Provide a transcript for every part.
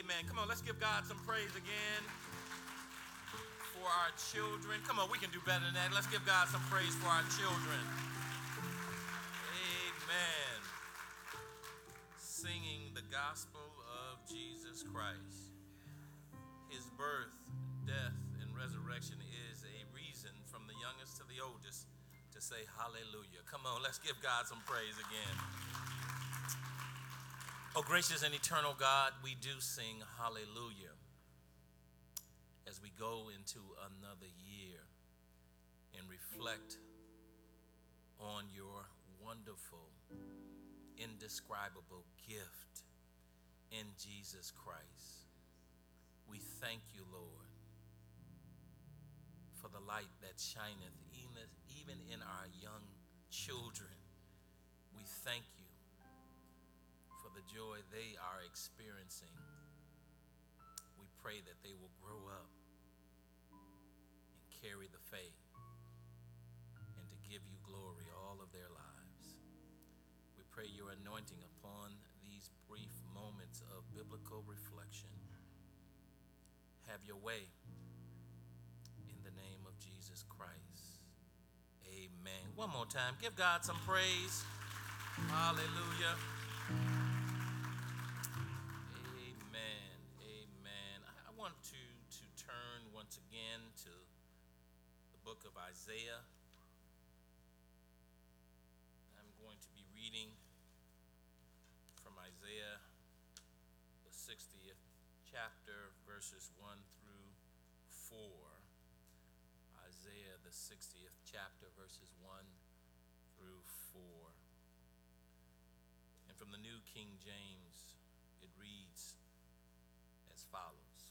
Amen. Come on, let's give God some praise again for our children. Come on, we can do better than that. Let's give God some praise for our children. Amen. Singing the gospel of Jesus Christ. His birth, death, and resurrection is a reason from the youngest to the oldest to say hallelujah. Come on, let's give God some praise again. Oh, gracious and eternal God, we do sing hallelujah as we go into another year and reflect on your wonderful, indescribable gift in Jesus Christ. We thank you, Lord, for the light that shineth even in our young children. We thank you for the joy they are experiencing. We pray that they will grow up and carry the faith and to give you glory all of their lives. We pray your anointing upon these brief moments of biblical reflection. Have your way in the name of Jesus Christ. Amen. One more time. Give God some praise. Hallelujah. Amen. Amen. I want to turn once again to the book of Isaiah. I'm going to be reading from Isaiah, the 60th chapter, verses 1 through 4. Isaiah, the 60th chapter, verses 1 through 4. And from the New King James, it reads as follows.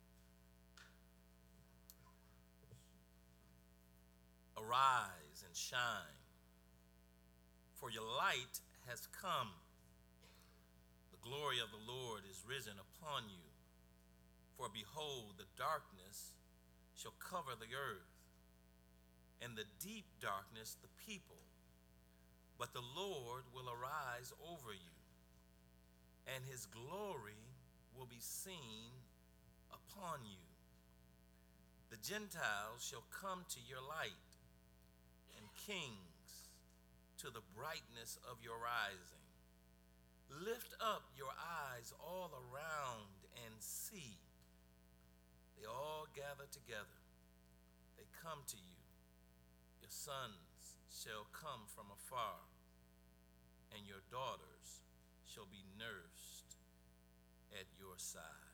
Arise and shine, for your light has come. The glory of the Lord is risen upon you. For behold, the darkness shall cover the earth, and the deep darkness the people. But the Lord will arise over you, and his glory will be seen upon you. The Gentiles shall come to your light, and kings to the brightness of your rising. Lift up your eyes all around and see. They all gather together. They come to you. Your sons shall come from afar, and your daughters shall be nursed at your side.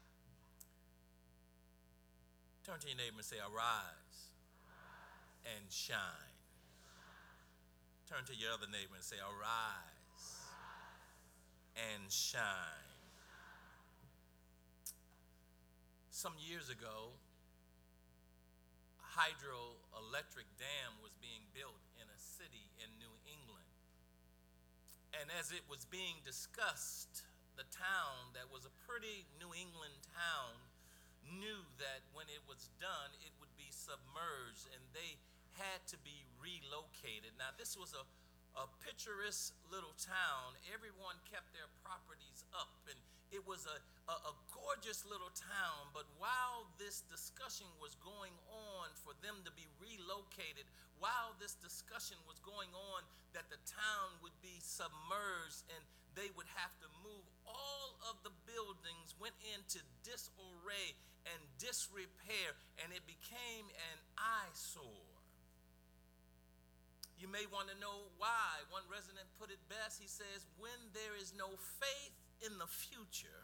Turn to your neighbor and say, arise and shine. Turn to your other neighbor and say, arise and shine. Some years ago, a hydroelectric dam was being built in a city in New England. And as it was being discussed, the town that was a pretty New England town knew that when it was done, it would be submerged and they had to be relocated. Now, this was a picturesque little town. Everyone kept their properties up, and it was a gorgeous little town. But while this discussion was going on for them to be relocated, while this discussion was going on that the town would be submerged and they would have to move, all of the buildings went into disarray and disrepair, and it became an eyesore. You may want to know why. One resident put it best. He says, when there is no faith in the future,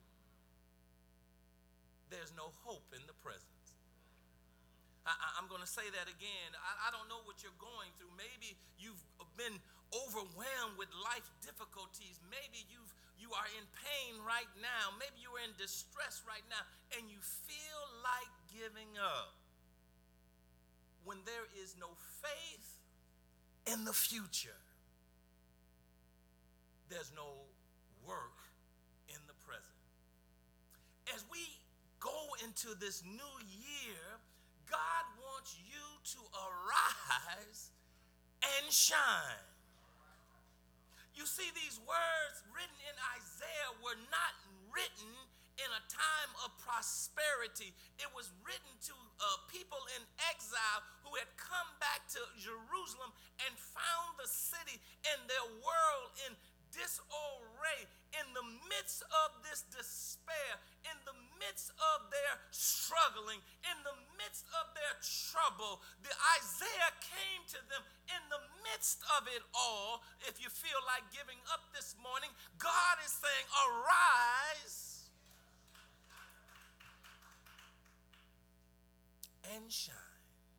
there's no hope in the present. I'm going to say that again. I don't know what you're going through. Maybe you've been overwhelmed with life difficulties. Maybe you are in pain right now. Maybe you're in distress right now, and you feel like giving up. When there is no faith in the future, there's no work in the present. As we go into this new year, God wants you to arise and shine. You see, these words written in Isaiah were not written in time of prosperity. It was written to people in exile who had come back to Jerusalem and found the city and their world in disarray. In the midst of this despair, in the midst of their struggling, in the midst of their trouble, the Isaiah came to them in the midst of it all. If you feel like giving up this morning, God is saying, arise and shine.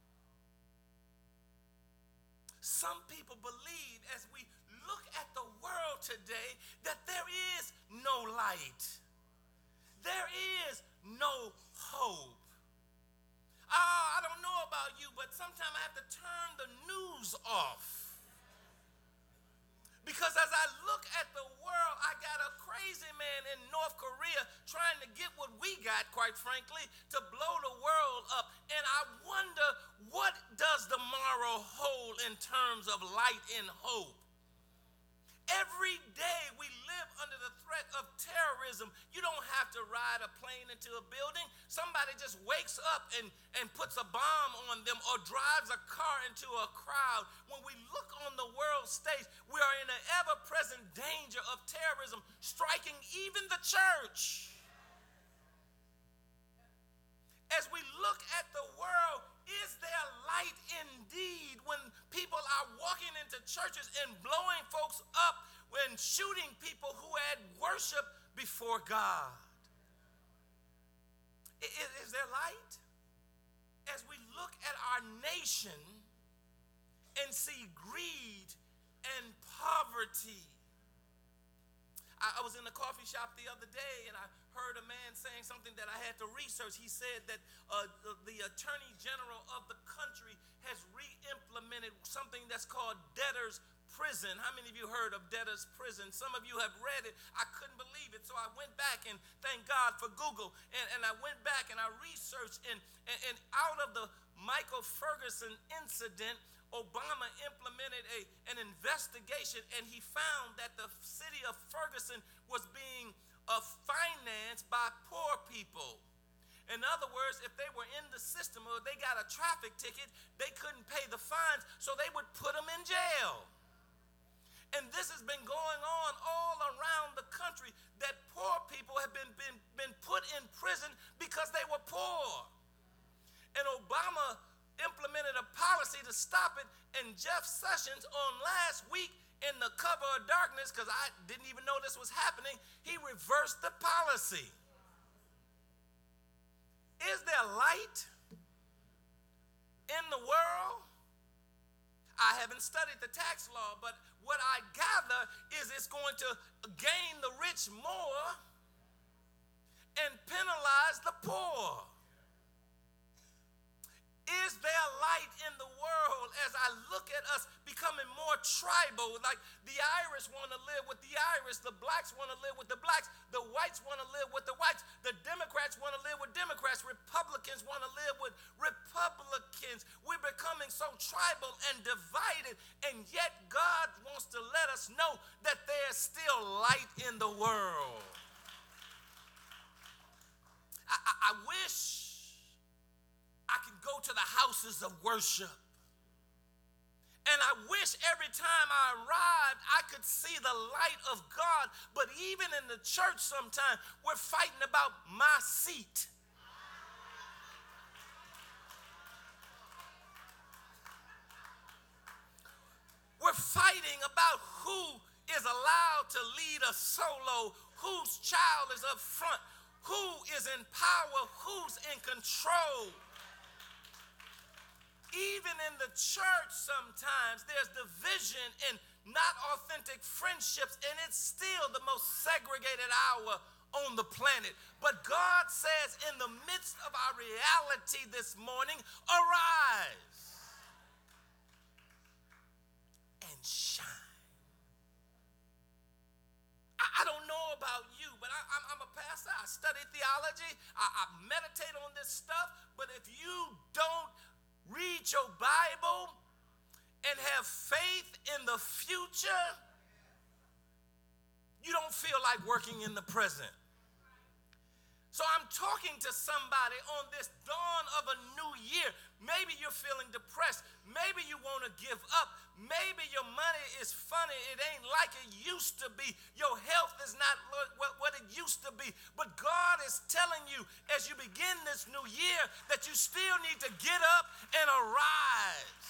Some people believe, as we look at the world today, that there is no light. There is no hope. I don't know about you, but sometimes I have to turn the news off. Because as I look at the world, I got a crazy man in North Korea trying to get what we got, quite frankly, to blow the world up. And I wonder, what does tomorrow hold in terms of light and hope? Every day we live under the threat of terrorism. You don't have to ride a plane into a building. Somebody just wakes up and puts a bomb on them or drives a car into a crowd. When we look on the world stage, we are in an ever-present danger of terrorism striking even the church. As we look at the world, is there light indeed when people are walking into churches and blowing folks up and shooting people who had worship before God? Is there light? As we look at our nation and see greed and poverty. I was in a coffee shop the other day and I heard a man saying something that I had to research. He said that the Attorney General of the country has re-implemented something that's called debtor's prison. How many of you heard of debtor's prison? Some of you have read it. I couldn't believe it. So I went back, and thank God for Google. And I went back and I researched, and out of the Michael Ferguson incident, Obama implemented an investigation, and he found that the city of Ferguson was being financed by poor people. In other words, if they were in the system or they got a traffic ticket, they couldn't pay the fines, so they would put them in jail. And this has been going on all around the country, that poor people have been put in prison because they were poor. And Obama implemented a policy to stop it, and Jeff Sessions on last week, in the cover of darkness, because I didn't even know this was happening, he reversed the policy. Is there light in the world? I haven't studied the tax law, but what I gather is it's going to gain the rich more and penalize the poor. Is there light in the world as I look at us becoming more tribal? Like the Irish want to live with the Irish, the blacks want to live with the blacks, the whites want to live with the whites, the Democrats want to live with Democrats, Republicans want to live with Republicans. We're becoming so tribal and divided, and yet God wants to let us know that there's still light in the world. I wish I can go to the houses of worship. And I wish every time I arrived, I could see the light of God. But even in the church sometimes, we're fighting about my seat. We're fighting about who is allowed to lead a solo, whose child is up front, who is in power, who's in control. Even in the church sometimes there's division and not authentic friendships, and it's still the most segregated hour on the planet. But God says in the midst of our reality this morning, arise and shine. I don't know about you, but I'm a pastor. I study theology. I meditate on this stuff. But if you don't read your Bible and have faith in the future, you don't feel like working in the present. So I'm talking to somebody on this dawn of a new year. Maybe you're feeling depressed. Maybe you want to give up. Maybe your money is funny. It ain't like it used to be. Your health is not what it used to be. But God is telling you as you begin this new year that you still need to get up and arise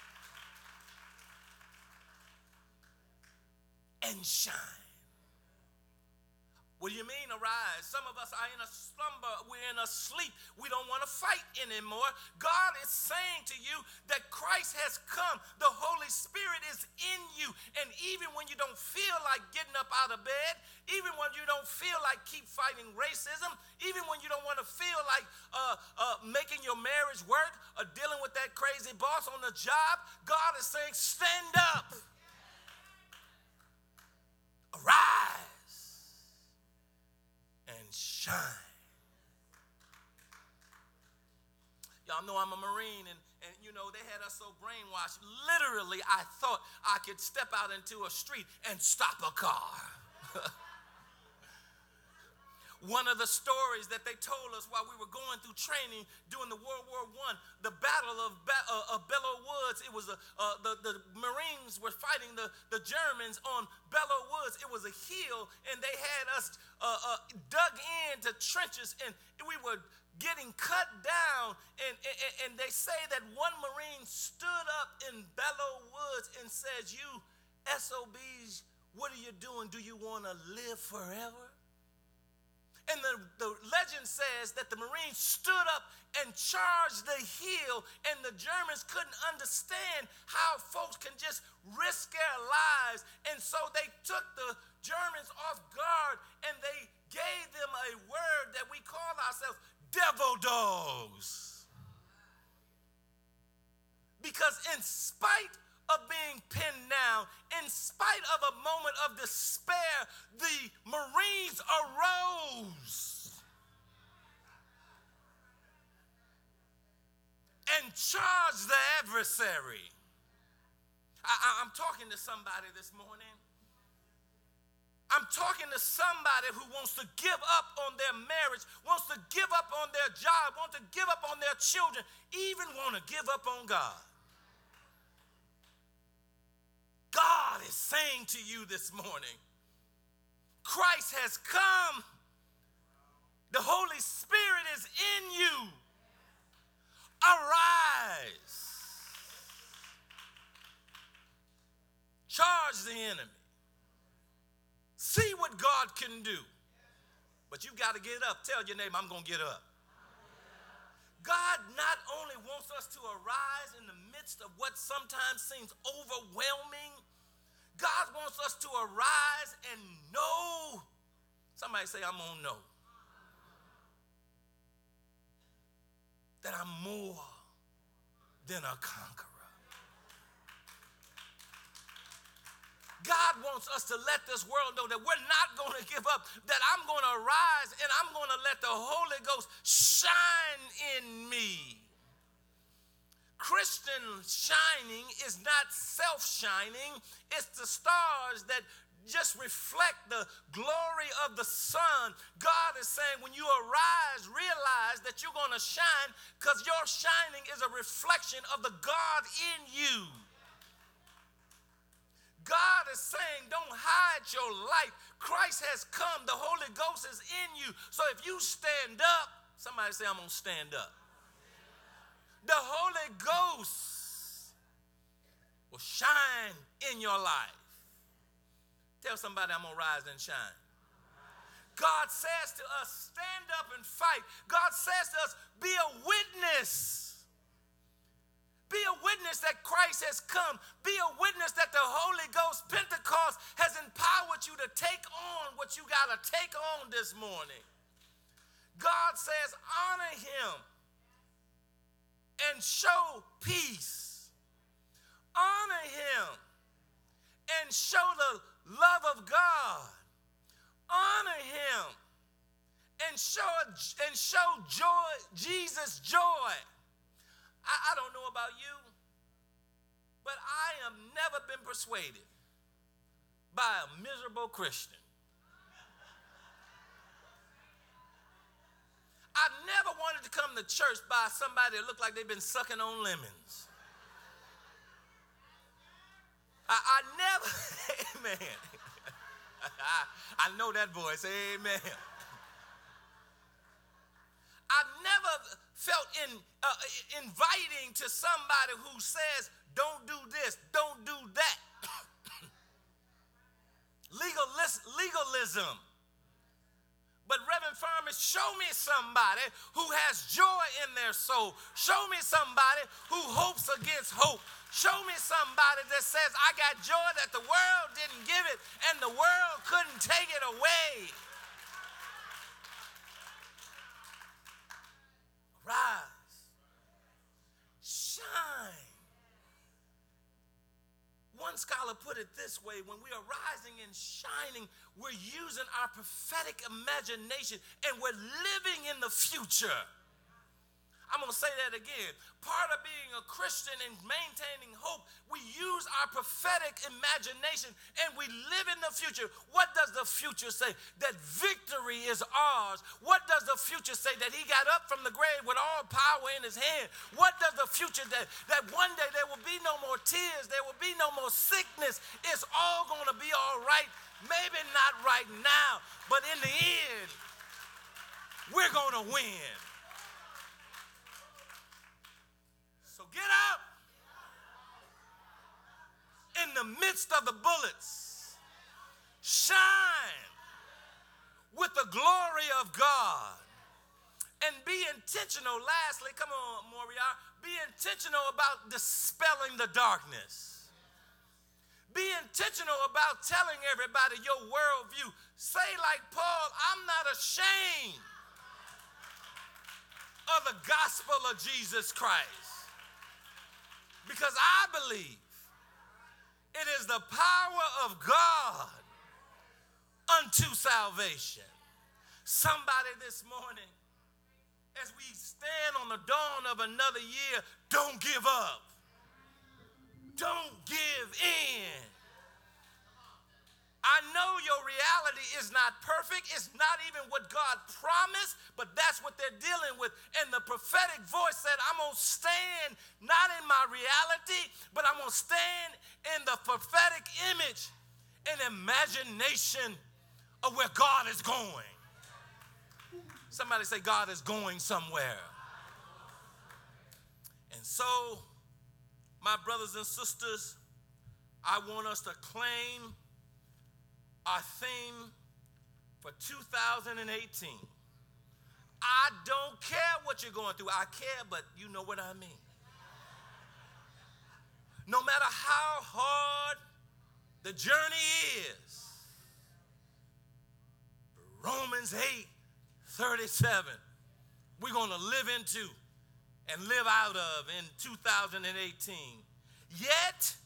and shine. What do you mean arise? Some of us are in a slumber. We're in a sleep. We don't want to fight anymore. God is saying to you that Christ has come. The Holy Spirit is in you. And even when you don't feel like getting up out of bed, even when you don't feel like keep fighting racism, even when you don't want to feel like making your marriage work or dealing with that crazy boss on the job, God is saying, stand up. Arise and shine. Y'all know I'm a Marine, and you know, they had us so brainwashed. Literally, I thought I could step out into a street and stop a car. One of the stories that they told us while we were going through training during the World War I, the Battle of Belleau Woods, it was the Marines were fighting the Germans on Belleau Woods. It was a hill, and they had us dug into trenches, and we were getting cut down, and they say that one Marine stood up in Belleau Woods and says, "You SOBs, what are you doing? Do you want to live forever?" And the legend says that the Marines stood up and charged the hill, and the Germans couldn't understand how folks can just risk their lives. And so they took the Germans off guard, and they gave them a word that we call ourselves devil dogs. Because in spite of being pinned down, in spite of a moment of despair, the Marines arose and charged the adversary. I'm talking to somebody this morning. I'm talking to somebody who wants to give up on their marriage, wants to give up on their job, wants to give up on their children, even want to give up on God. God is saying to you this morning, Christ has come. The Holy Spirit is in you. Arise. Charge the enemy. See what God can do. But you got to get up. Tell your neighbor, I'm going to get up. God not only wants us to arise in the midst of what sometimes seems overwhelming, God wants us to arise and know. Somebody say, I'm going to know that I'm more than a conqueror. God wants us to let this world know that we're not going to give up, that I'm going to arise and I'm going to let the Holy Ghost shine in me. Christian shining is not self-shining. It's the stars that just reflect the glory of the sun. God is saying when you arise, realize that you're going to shine because your shining is a reflection of the God in you. God is saying, don't hide your light. Christ has come. The Holy Ghost is in you. So if you stand up, somebody say, I'm going to stand up. The Holy Ghost will shine in your life. Tell somebody, I'm going to rise and shine. God says to us, stand up and fight. God says to us, be a witness. Be a witness that Christ has come. Be a witness that the Holy Ghost, Pentecost, has empowered you to take on what you got to take on this morning. God says, honor him and show peace. Honor him and show the love of God. Honor him and show joy, Jesus joy. I don't know about you, but I have never been persuaded by a miserable Christian. I never wanted to come to church by somebody that looked like they've been sucking on lemons. I never, amen. I know that voice, amen. I never felt inviting to somebody who says, don't do this, don't do that. Legalism. But Reverend Farmer, show me somebody who has joy in their soul. Show me somebody who hopes against hope. Show me somebody that says, I got joy that the world didn't give it and the world couldn't take it away. Rise. Shine. One scholar put it this way: when we are rising and shining, we're using our prophetic imagination and we're living in the future. I'm going to say that again. Part of being a Christian and maintaining hope, we use our prophetic imagination and we live in the future. What does the future say? That victory is ours. What does the future say? That he got up from the grave with all power in his hand. What does the future say? That one day there will be no more tears. There will be no more sickness. It's all going to be all right. Maybe not right now, but in the end, we're going to win. So get up in the midst of the bullets. Shine with the glory of God. And be intentional. Lastly, come on, Moriah. Be intentional about dispelling the darkness. Be intentional about telling everybody your worldview. Say like Paul, I'm not ashamed of the gospel of Jesus Christ. Because I believe it is the power of God unto salvation. Somebody this morning, as we stand on the dawn of another year, don't give up. Don't give in. I know your reality is not perfect. It's not even what God promised, but that's what they're dealing with. And the prophetic voice said, I'm going to stand not in my reality, but I'm going to stand in the prophetic image and imagination of where God is going. Somebody say, God is going somewhere. And so, my brothers and sisters, I want us to claim our theme for 2018. I don't care what you're going through. I care, but you know what I mean. No matter how hard the journey is, Romans 8:37, we're going to live into and live out of in 2018. Yet,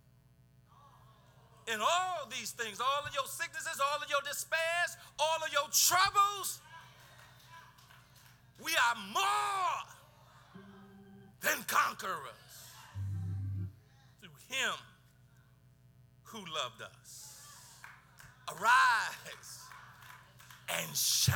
in all these things, all of your sicknesses, all of your despairs, all of your troubles, we are more than conquerors through him who loved us. Arise and shine.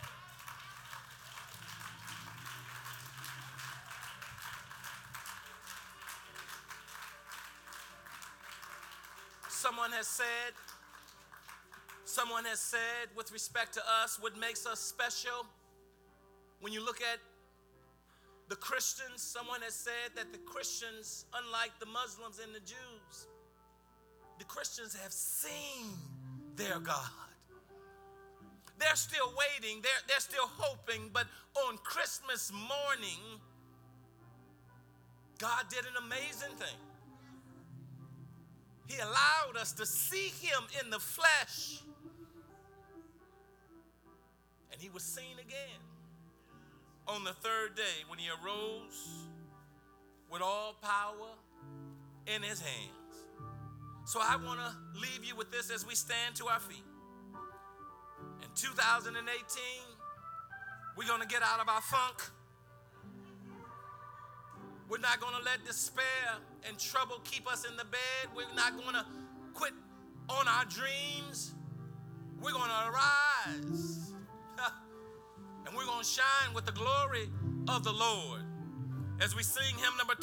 Someone has said with respect to us, what makes us special, when you look at the Christians, someone has said that the Christians, unlike the Muslims and the Jews, the Christians have seen their God. They're still waiting, they're still hoping, but on Christmas morning, God did an amazing thing. He allowed us to see him in the flesh. And he was seen again on the third day when he arose with all power in his hands. So I want to leave you with this as we stand to our feet. In 2018, we're going to get out of our funk. We're not going to let despair and trouble keep us in the bed. We're not going to quit on our dreams. We're going to arise. And we're going to shine with the glory of the Lord. As we sing hymn number